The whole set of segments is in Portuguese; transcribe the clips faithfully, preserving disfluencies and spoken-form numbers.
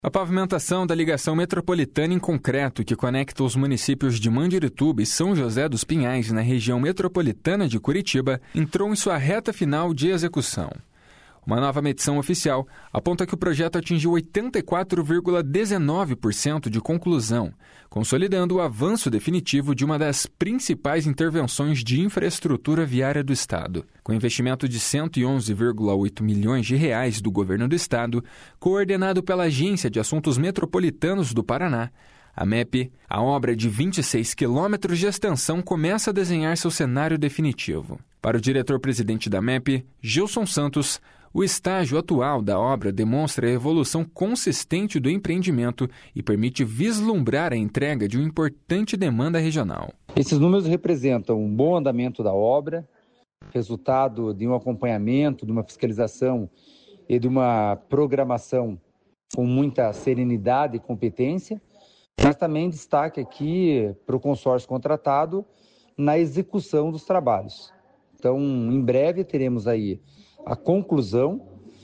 A pavimentação da ligação metropolitana em concreto que conecta os municípios de Mandirituba e São José dos Pinhais, na região metropolitana de Curitiba, entrou em sua reta final de execução. Uma nova medição oficial aponta que o projeto atingiu oitenta e quatro vírgula dezenove por cento de conclusão, consolidando o avanço definitivo de uma das principais intervenções de infraestrutura viária do Estado. Com investimento de cento e onze vírgula oito milhões de reais do governo do Estado, coordenado pela Agência de Assuntos Metropolitanos do Paraná, a M E P, a obra de vinte e seis quilômetros de extensão começa a desenhar seu cenário definitivo. Para o diretor-presidente da M E P, Gilson Santos, o estágio atual da obra demonstra a evolução consistente do empreendimento e permite vislumbrar a entrega de uma importante demanda regional. Esses números representam um bom andamento da obra, resultado de um acompanhamento, de uma fiscalização e de uma programação com muita serenidade e competência, mas também destaque aqui para o consórcio contratado na execução dos trabalhos. Então, em breve teremos aí a conclusão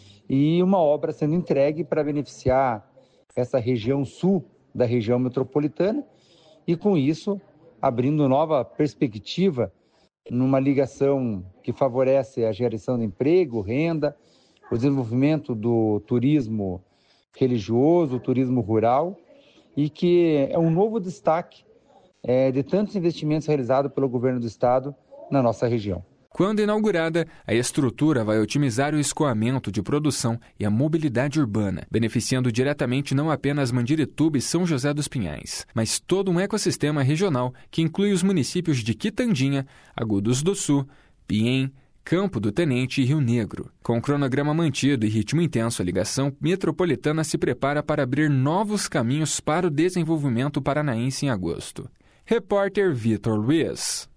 e uma obra sendo entregue para beneficiar essa região sul da região metropolitana e, com isso, abrindo nova perspectiva numa ligação que favorece a geração de emprego, renda, o desenvolvimento do turismo religioso, o turismo rural e que é um novo destaque é, de tantos investimentos realizados pelo governo do estado na nossa região. Quando inaugurada, a estrutura vai otimizar o escoamento de produção e a mobilidade urbana, beneficiando diretamente não apenas Mandirituba e São José dos Pinhais, mas todo um ecossistema regional que inclui os municípios de Quitandinha, Agudos do Sul, Piém, Campo do Tenente e Rio Negro. Com o cronograma mantido e ritmo intenso, a ligação metropolitana se prepara para abrir novos caminhos para o desenvolvimento paranaense em agosto. Repórter Vitor Luiz.